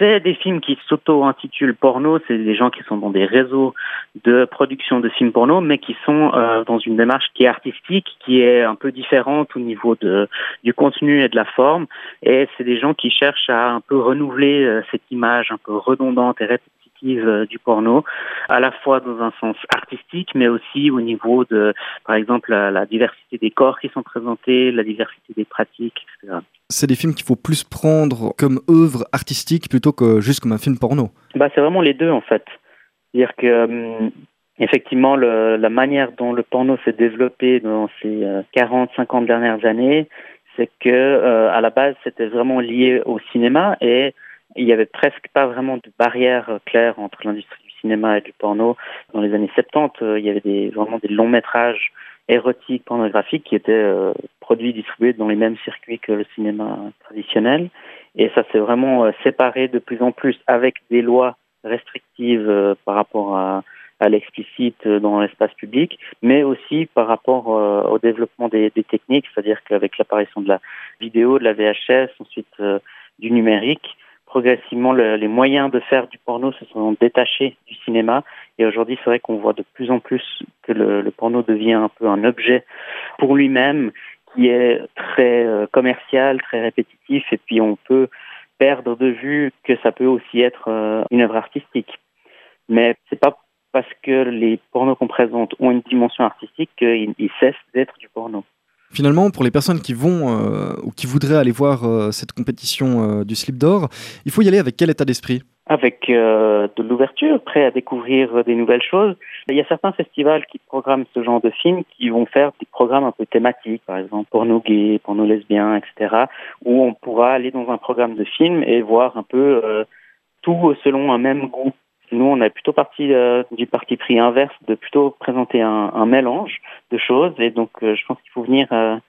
C'est des films qui s'auto-intitulent porno, c'est des gens qui sont dans des réseaux de production de films porno, mais qui sont dans une démarche qui est artistique, qui est un peu différente au niveau du contenu et de la forme. Et c'est des gens qui cherchent à un peu renouveler cette image un peu redondante et répétitive du porno, à la fois dans un sens artistique, mais aussi au niveau de, par exemple, la diversité des corps qui sont présentés, la diversité des pratiques, etc. C'est des films qu'il faut plus prendre comme œuvre artistique plutôt que juste comme un film porno. C'est vraiment les deux, en fait. C'est-à-dire que, effectivement, la manière dont le porno s'est développé dans ces 40-50 dernières années, c'est que à la base, c'était vraiment lié au cinéma et il n'y avait presque pas vraiment de barrière claire entre l'industrie du cinéma et du porno. Dans les années 70, il y avait vraiment des longs métrages érotiques, pornographiques qui étaient produits, distribués dans les mêmes circuits que le cinéma traditionnel. Et ça s'est vraiment séparé de plus en plus avec des lois restrictives par rapport à l'explicite dans l'espace public, mais aussi par rapport au développement des techniques, c'est-à-dire qu'avec l'apparition de la vidéo, de la VHS, ensuite du numérique, progressivement les moyens de faire du porno se sont détachés du cinéma. Et aujourd'hui, c'est vrai qu'on voit de plus en plus que le porno devient un peu un objet pour lui-même, qui est très commercial, très répétitif, et puis on peut perdre de vue que ça peut aussi être une œuvre artistique. Mais c'est pas parce que les pornos qu'on présente ont une dimension artistique qu'ils cessent d'être du porno. Finalement, pour les personnes qui vont ou qui voudraient aller voir cette compétition du Slip d'Or, il faut y aller avec quel état d'esprit ? Avec de l'ouverture, prêt à découvrir des nouvelles choses. Il y a certains festivals qui programment ce genre de films qui vont faire des programmes un peu thématiques, par exemple porno gay, porno lesbien, etc., où on pourra aller dans un programme de film et voir un peu tout selon un même goût. Nous, on est plutôt parti du parti pris inverse, de plutôt présenter un mélange de choses. Et donc, je pense qu'il faut venir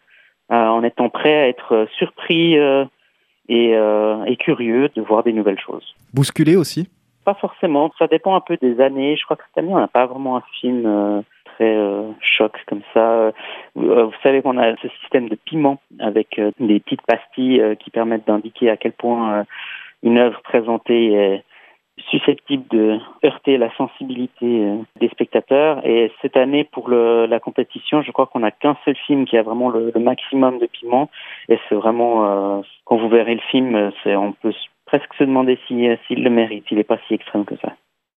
en étant prêt à être surpris et curieux de voir des nouvelles choses. Bousculé aussi ? Pas forcément, ça dépend un peu des années. Je crois que cette année, on n'a pas vraiment un film très choc comme ça. Vous savez qu'on a ce système de piment avec des petites pastilles qui permettent d'indiquer à quel point une œuvre présentée est susceptible de heurter la sensibilité des spectateurs. Et cette année, pour la compétition, je crois qu'on n'a qu'un seul film qui a vraiment le maximum de piment. Et c'est vraiment, quand vous verrez le film, on peut presque se demander s'il le mérite. Il n'est pas si extrême que ça.